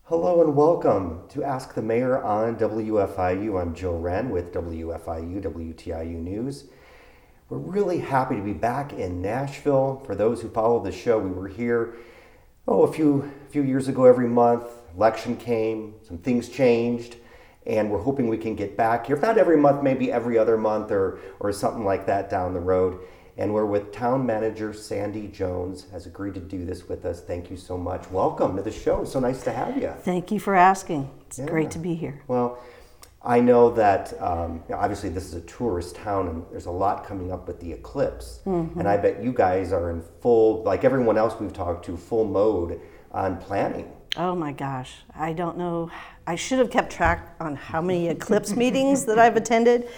Hello and welcome to Ask the Mayor on WFIU. I'm Joe Wren with WFIU, WTIU News. We're really happy to be back in Nashville. For those who follow the show, we were here a few years ago every month. Election came, some things changed, and we're hoping we can get back here. If not every month, maybe every other month or something like that down the road. And we're with Town Manager Sandy Jones, has agreed to do this with us. Thank you so much. Welcome to the show. It's so nice to have you. Thank you for asking. It's great to be here. Well, I know that obviously this is a tourist town and there's a lot coming up with the eclipse. Mm-hmm. And I bet you guys are in full, like everyone else we've talked to, full mode on planning. Oh my gosh. I don't know. I should have kept track on how many eclipse meetings that I've attended.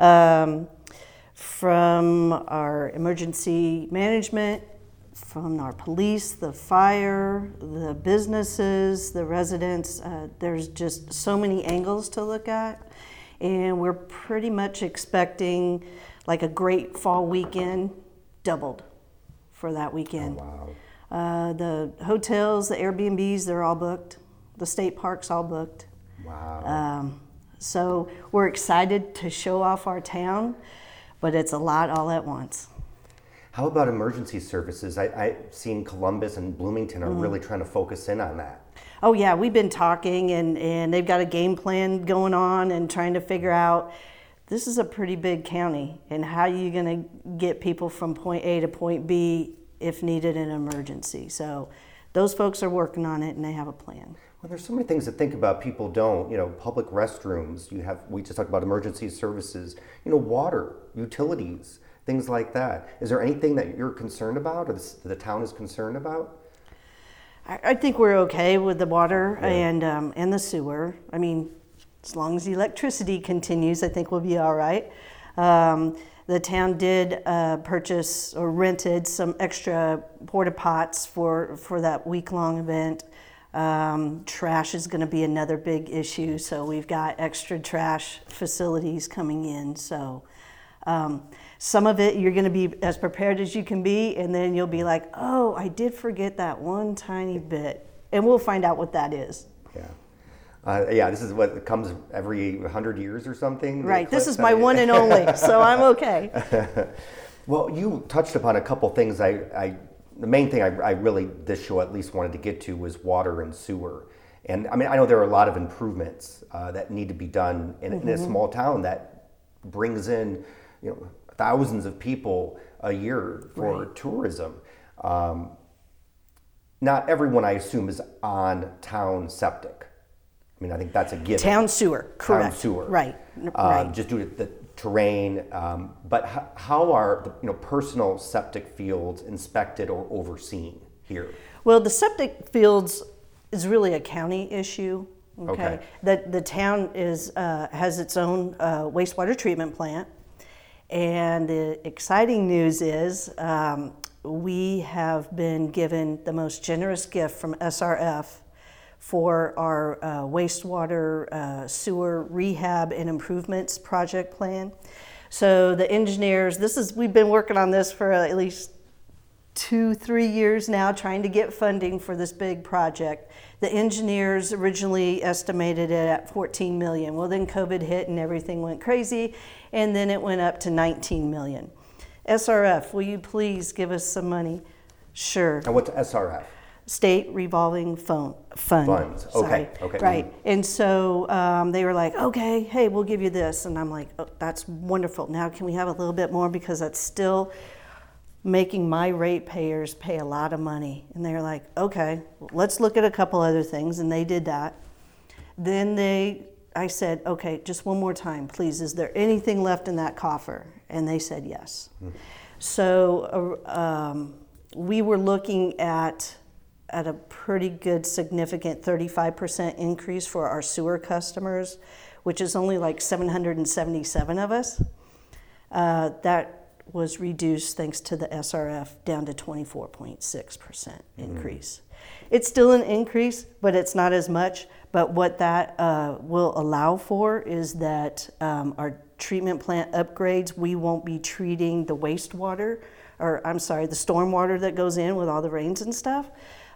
From our emergency management, from our police, the fire, the businesses, the residents. There's just so many angles to look at. And we're pretty much expecting like a great fall weekend doubled for that weekend. Oh, wow. The hotels, the Airbnbs, they're all booked. The state park's all booked. Wow. So we're excited to show off our town, but it's a lot all at once. How about emergency services? I've seen Columbus and Bloomington are really trying to focus in on that. Oh yeah, we've been talking and they've got a game plan going on and trying to figure out, this is a pretty big county, and how are you gonna get people from point A to point B if needed in an emergency? So those folks are working on it and they have a plan. Well, there's so many things to think about. People don't, public restrooms. We just talked about emergency services, water, utilities, things like that. Is there anything that you're concerned about or the town is concerned about? I think we're okay with the water and the sewer. I mean, as long as the electricity continues, I think we'll be all right. The town did purchase or rented some extra porta pots for that week-long event. Trash is going to be another big issue, so we've got extra trash facilities coming in. So some of it you're going to be as prepared as you can be, and then you'll be like, oh, I did forget that one tiny bit, and we'll find out what that is. Yeah. This is what comes every 100 years or something. Right. This is my one and only, so I'm okay. Well, you touched upon a couple things. The main thing I really, this show at least wanted to get to was water and sewer. And I mean, I know there are a lot of improvements that need to be done in a small town that brings in, thousands of people a year for tourism. Not everyone, I assume, is on town septic. I mean, I think that's a given. Town sewer, correct. Town sewer. Right. Just due to the terrain, but how are the personal septic fields inspected or overseen here? Well, the septic fields is really a county issue. Okay. The town has its own wastewater treatment plant, and the exciting news is we have been given the most generous gift from SRF for our wastewater sewer rehab and improvements project plan. So the engineers, we've been working on this for at least 2-3 years now, trying to get funding for this big project. The engineers originally estimated it at $14 million. Well, then COVID hit and everything went crazy, and then it went up to $19 million. SRF, will you please give us some money? Sure. And what's SRF? State Revolving Fund. Funds. Okay. Right. And so they were like, okay, hey, we'll give you this. And I'm like, oh, that's wonderful. Now can we have a little bit more, because that's still making my ratepayers pay a lot of money. And they were like, okay, let's look at a couple other things. And they did that. Then I said, okay, just one more time, please. Is there anything left in that coffer? And they said yes. Mm-hmm. So we were looking at a pretty good, significant 35% increase for our sewer customers, which is only like 777 of us. That was reduced thanks to the SRF down to 24.6% increase. It's still an increase, but it's not as much. But what that will allow for is that our treatment plant upgrades, we won't be treating the wastewater, the stormwater that goes in with all the rains and stuff.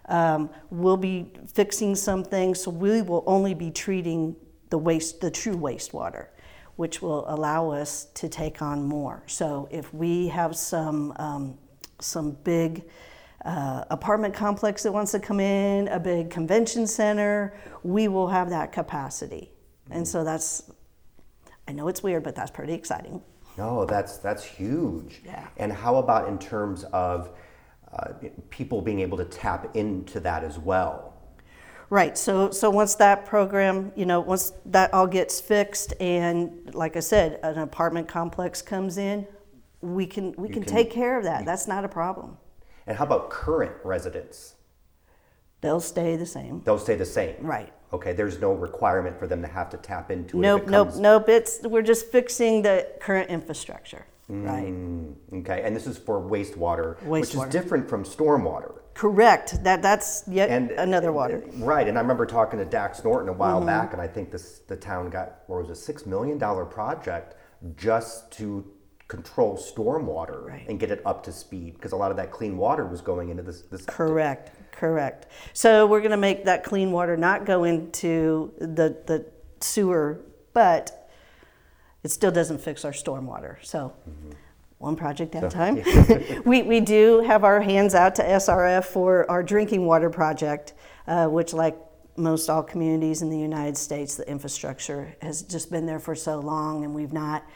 We'll be fixing some things, so we will only be treating the true wastewater, which will allow us to take on more. So if we have some big apartment complex that wants to come in, a big convention center, we will have that capacity. And so I know it's weird, but that's pretty exciting. No, that's huge. Yeah. And how about in terms of people being able to tap into that as well? Right. So once that program, once that all gets fixed, and like I said, an apartment complex comes in, we can take care of that. That's not a problem. And how about current residents? They'll stay the same. They'll stay the same. Right. Okay. There's no requirement for them to have to tap into it. Nope. We're just fixing the current infrastructure. Right. Okay. And this is for wastewater, which is different from stormwater. Correct. That's yet another water. Right. And I remember talking to Dax Norton a while back, and I think the town got, or was a $6 million project just to control stormwater and get it up to speed, because a lot of that clean water was going into this. Correct. So we're going to make that clean water not go into the sewer, but it still doesn't fix our stormwater. So one project at a time. Yeah. We do have our hands out to SRF for our drinking water project, which, like most all communities in the United States, the infrastructure has just been there for so long, and we've not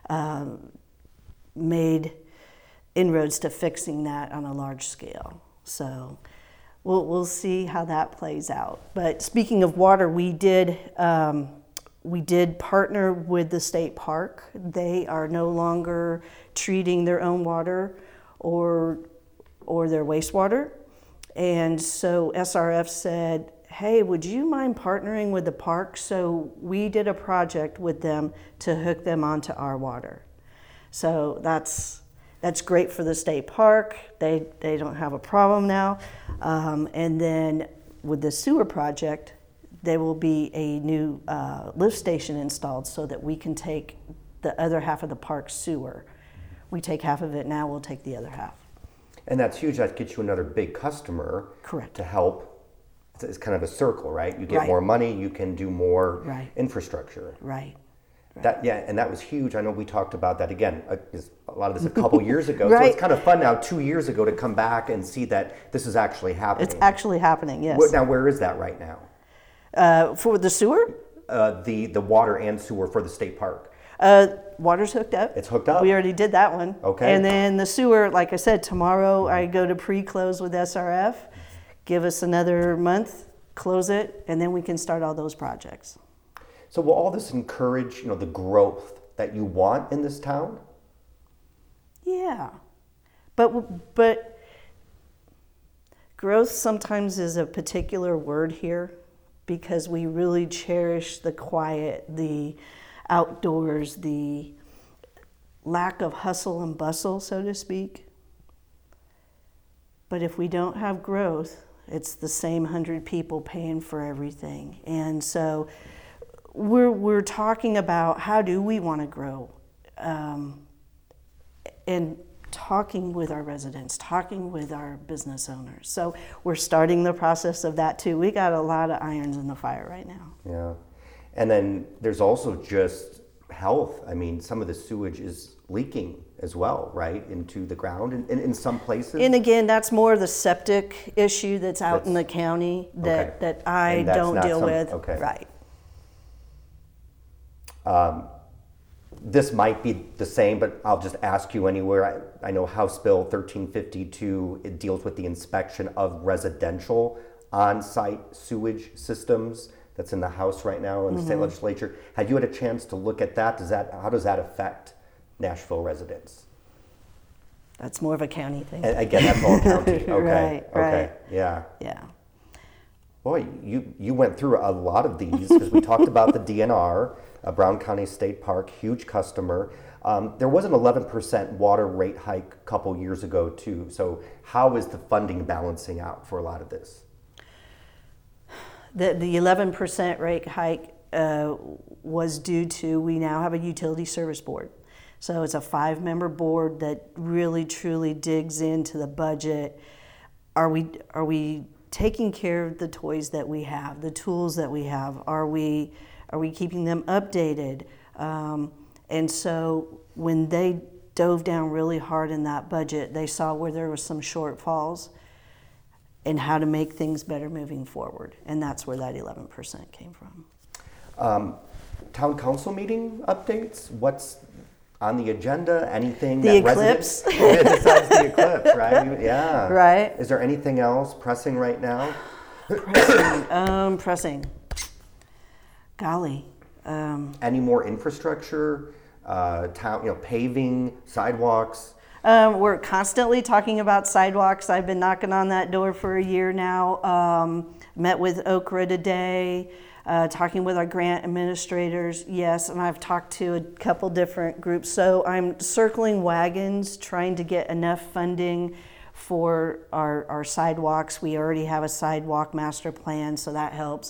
made inroads to fixing that on a large scale. So we'll see how that plays out. But speaking of water, we did partner with the state park. They are no longer treating their own water or their wastewater. And so SRF said, hey, would you mind partnering with the park? So we did a project with them to hook them onto our water. So that's great for the state park. They don't have a problem now. And then with the sewer project, there will be a new lift station installed so that we can take the other half of the park sewer. We take half of it now, we'll take the other half. And that's huge. That gets you another big customer. Correct. To help. It's kind of a circle, right? You get more money, you can do more infrastructure. Right. And that was huge. I know we talked about that again. A lot of this a couple years ago. So it's kind of fun now, 2 years ago, to come back and see that this is actually happening. It's actually happening, yes. Now, where is that right now? For the sewer? The water and sewer for the state park. Water's hooked up. It's hooked up? We already did that one. Okay. And then the sewer, like I said, tomorrow I go to pre-close with SRF. Give us another month, close it, and then we can start all those projects. So will all this encourage, the growth that you want in this town? Yeah. But growth sometimes is a particular word here, because we really cherish the quiet, the outdoors, the lack of hustle and bustle, so to speak. But if we don't have growth, it's the same 100 people paying for everything. And so we're talking about how do we want to grow, and talking with our residents, talking with our business owners. So we're starting the process of that too. We got a lot of irons in the fire right now. Yeah. And then there's also just health. I mean, some of the sewage is leaking as well, right, into the ground in some places. And again, that's more the septic issue that's out in the county that I don't deal with. Okay. Right. This might be the same, but I'll just ask you anyway. I know House Bill 1352, it deals with the inspection of residential on-site sewage systems. That's in the House right now in the state legislature. Have you had a chance to look at that? How does that affect Nashville residents? That's more of a county thing. And again, that's all county. Okay. Right. Yeah. Yeah. Boy, you went through a lot of these, because we talked about the DNR, Brown County State Park, huge customer. There was an 11% water rate hike a couple years ago too. So how is the funding balancing out for a lot of this? The 11% rate hike was due to, we now have a utility service board. So it's a 5-member board that really truly digs into the budget. Are we taking care of the toys that we have, the tools that we have? Are we keeping them updated? And so when they dove down really hard in that budget, they saw where there was some shortfalls and how to make things better moving forward. And that's where that 11% came from. Town council meeting updates? What's on the agenda? Anything the that eclipse? Besides the eclipse, right? Yeah. Right. Is there anything else pressing right now? Pressing. Golly. Any more infrastructure? Town, paving, sidewalks? We're constantly talking about sidewalks. I've been knocking on that door for a year now. Met with Okra today, talking with our grant administrators. Yes, and I've talked to a couple different groups. So I'm circling wagons, trying to get enough funding for our sidewalks. We already have a sidewalk master plan, so that helps.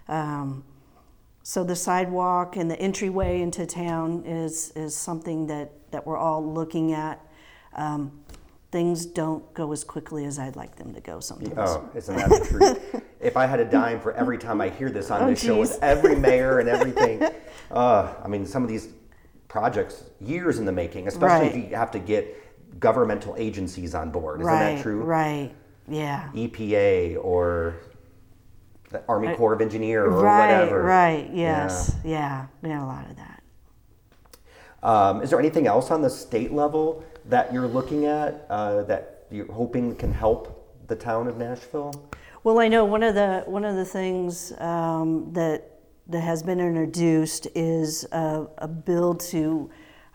So the sidewalk and the entryway into town is something that we're all looking at. Things don't go as quickly as I'd like them to go sometimes. Oh, isn't that the truth? If I had a dime for every time I hear this on this show with every mayor and everything, some of these projects, years in the making, especially if you have to get governmental agencies on board. Isn't that true? Right, yeah. EPA or the Army Corps of Engineers or whatever. Right, yes, yeah. We got a lot of that. Is there anything else on the state level that you're looking at that you're hoping can help the town of Nashville? Well, I know one of the things that has been introduced is a bill to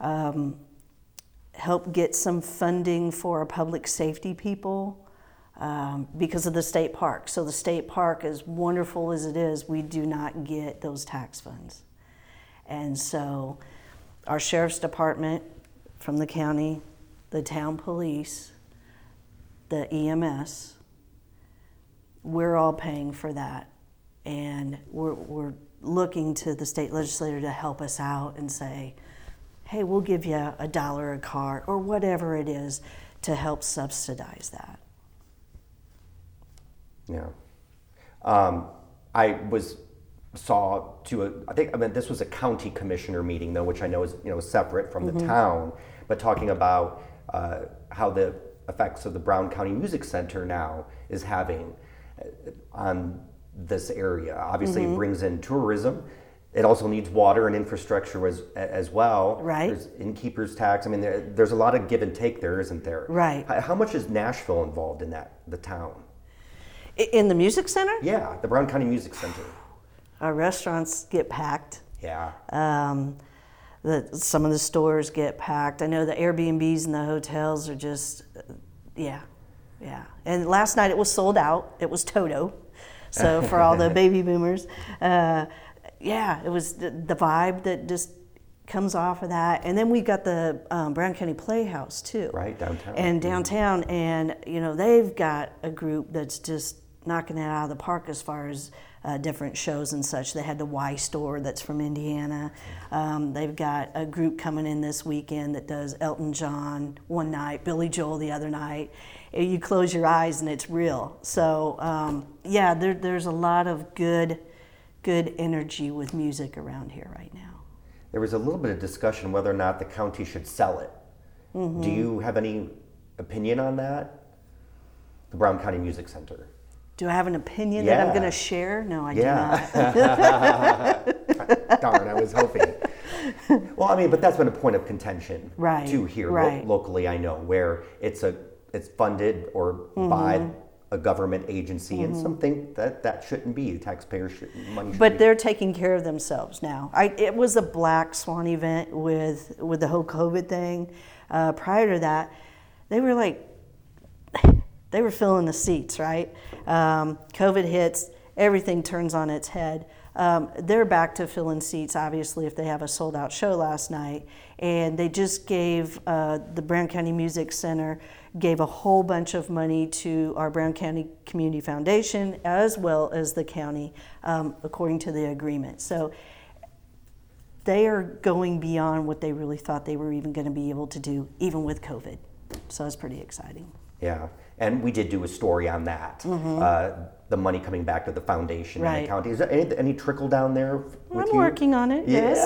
help get some funding for our public safety people because of the state park. So the state park, as wonderful as it is, we do not get those tax funds. And so our sheriff's department from the county, the town police, the EMS, we're all paying for that. And we're looking to the state legislature to help us out and say, hey, we'll give you $1 a car or whatever it is to help subsidize that. Yeah. This was a county commissioner meeting though, which I know is separate from the town, but talking about how the effects of the Brown County Music Center now is having on this area. Obviously, it brings in tourism. It also needs water and infrastructure as well. Right. There's innkeeper's tax. I mean, there's a lot of give and take there, isn't there? Right. How much is Nashville involved in that, the town? In the music center? Yeah, the Brown County Music Center. Our restaurants get packed. Yeah. Some of the stores get packed. I know the Airbnbs and the hotels are just, yeah. And last night it was sold out. It was Toto. So for all the baby boomers, it was the vibe that just comes off of that. And then we got the Brown County Playhouse too. Right, downtown. And downtown, and they've got a group that's just knocking it out of the park as far as different shows and such. They had the Y Store that's from Indiana. They've got a group coming in this weekend that does Elton John one night, Billy Joel the other night. You close your eyes and it's real. So there's a lot of good energy with music around here right now. There was a little bit of discussion whether or not the county should sell it. Mm-hmm. Do you have any opinion on that? The Brown County Music Center. Do I have an opinion that I'm going to share? No, I do not. Darn, I was hoping. Well, but that's been a point of contention too here locally. I know where it's funded or by a government agency and something that shouldn't be. The taxpayers money. But they're taking care of themselves now. It was a black swan event with the whole COVID thing. Prior to that, they were filling the seats, right? COVID hits, everything turns on its head. They're back to filling seats, obviously, if they have a sold-out show last night. And they just gave, the Brown County Music Center gave a whole bunch of money to our Brown County Community Foundation, as well as the county, according to the agreement. So they are going beyond what they really thought they were even going to be able to do, even with COVID. So it's pretty exciting. Yeah, and we did do a story on that. The money coming back to the foundation and the county. Is there any trickle down there with you? I'm working on it, yes.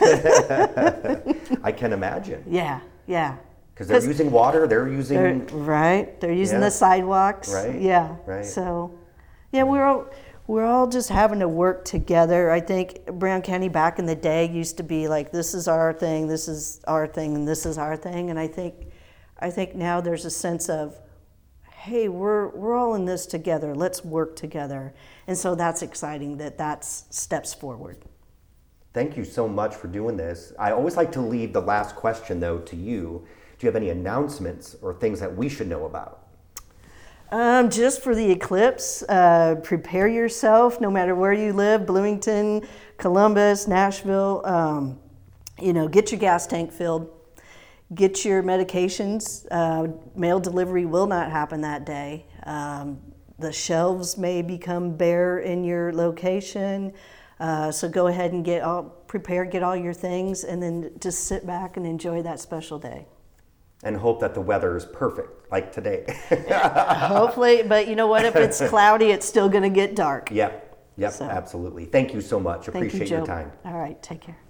I can imagine. Yeah. Because they're using water, they're using... They're using the sidewalks. Right. Yeah. Right. So, yeah, we're all just having to work together. I think Brown County back in the day used to be like, this is our thing, this is our thing, and this is our thing. And I think now there's a sense of, hey, we're all in this together. Let's work together. And so that's exciting that's steps forward. Thank you so much for doing this. I always like to leave the last question, though, to you. Do you have any announcements or things that we should know about? Just for the eclipse, prepare yourself, no matter where you live, Bloomington, Columbus, Nashville, get your gas tank filled. Get your medications. Mail delivery will not happen that day. The shelves may become bare in your location. So go ahead and get all your things, and then just sit back and enjoy that special day. And hope that the weather is perfect, like today. Hopefully, but you know what? If it's cloudy, it's still going to get dark. Yep, so. Absolutely. Thank you so much. Appreciate your time. All right, take care.